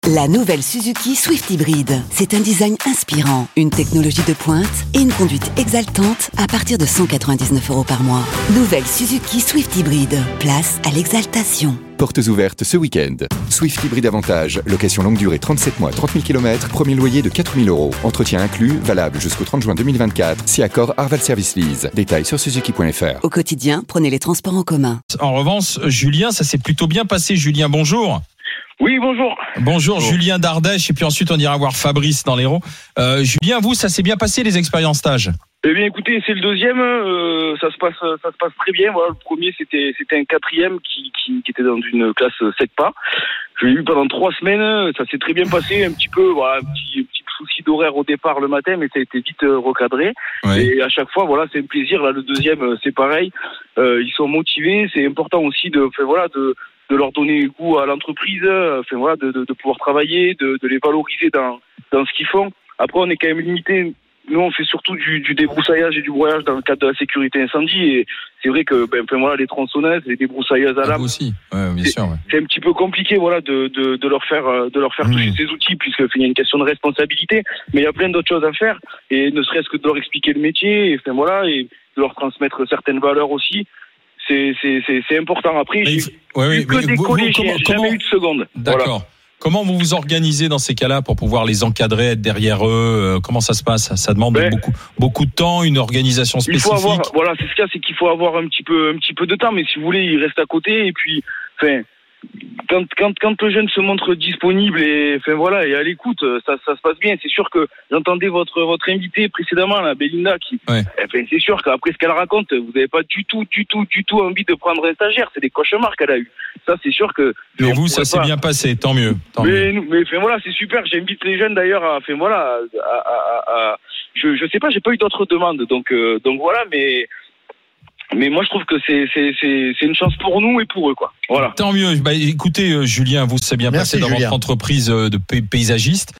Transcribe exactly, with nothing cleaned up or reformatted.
La nouvelle Suzuki Swift Hybrid. C'est un design inspirant, une technologie de pointe et une conduite exaltante à partir de cent quatre-vingt-dix-neuf euros par mois. Nouvelle Suzuki Swift Hybrid. Place à l'exaltation. Portes ouvertes ce week-end. Swift Hybrid Avantage. Location longue durée trente-sept mois, trente mille kilomètres. Premier loyer de quatre mille euros. Entretien inclus. Valable jusqu'au trente juin deux mille vingt-quatre. Si accord Arval Service Lease. Détails sur suzuki point f r. Au quotidien, prenez les transports en commun. En revanche, Julien, ça s'est plutôt bien passé. Julien, bonjour. Oui, bonjour. Bonjour, bonjour. Julien d'Ardèche, et puis ensuite on ira voir Fabrice dans l'Hérault. Euh, Julien, vous, ça s'est bien passé les expériences stages? Eh bien, écoutez, c'est le deuxième. Euh, ça se passe, ça se passe très bien. Voilà, le premier, c'était, c'était un quatrième qui, qui, qui était dans une classe sept pas. Je l'ai eu pendant trois semaines. Ça s'est très bien passé. Un petit peu, voilà, un petit, un petit souci d'horaire au départ le matin, mais ça a été vite recadré. Ouais. Et à chaque fois, voilà, c'est un plaisir. Là, le deuxième, c'est pareil. Euh, ils sont motivés. C'est important aussi de, enfin, voilà, de. de leur donner goût à l'entreprise, enfin voilà, de, de, de pouvoir travailler, de, de les valoriser dans, dans ce qu'ils font. Après, on est quand même limité. Nous, on fait surtout du, du débroussaillage et du broyage dans le cadre de la sécurité incendie. Et c'est vrai que, ben, enfin voilà, les tronçonneuses, les débroussaillages à l'âme, aussi, ouais, bien c'est, sûr. Ouais. C'est un petit peu compliqué, voilà, de, de, de leur faire, de leur faire mmh. toucher ces outils, puisqu'il y a une question de responsabilité. Mais il y a plein d'autres choses à faire, et ne serait-ce que de leur expliquer le métier, et enfin voilà, et de leur transmettre certaines valeurs aussi. C'est, c'est, c'est, c'est important. Après, j'ai ouais, eu oui, que des vous, collégiens, j'ai comment... jamais eu de seconde. D'accord. Voilà. Comment vous vous organisez dans ces cas-là pour pouvoir les encadrer, être derrière eux? Comment ça se passe? Ça demande ben, beaucoup, beaucoup de temps, une organisation spécifique. Il faut avoir, voilà, c'est ce qu'il y a, c'est qu'il faut avoir un petit peu, un petit peu de temps. Mais si vous voulez, il reste à côté. Et puis, enfin, quand, quand, quand le jeune se montre disponible et, enfin voilà, et à l'écoute, ça, ça se passe bien. C'est sûr que j'entendais votre, votre invité précédemment, la Belinda, qui, ouais. enfin, c'est sûr qu'après ce qu'elle raconte, vous n'avez pas du tout, du tout, du tout envie de prendre un stagiaire. C'est des cauchemars qu'elle a eu. Ça, c'est sûr que. Mais vous, ça s'est pas... bien passé, tant mieux. Tant mais, mieux. mais, enfin voilà, c'est super. J'invite les jeunes d'ailleurs à, enfin voilà, à, à, à, à je, je sais pas, j'ai pas eu d'autres demandes, donc, euh, donc voilà, mais. Mais moi, je trouve que c'est, c'est, c'est, c'est une chance pour nous et pour eux, quoi. Voilà. Tant mieux. Bah, écoutez, Julien, vous, ça s'est bien Merci, passé dans Julien. votre entreprise de paysagiste.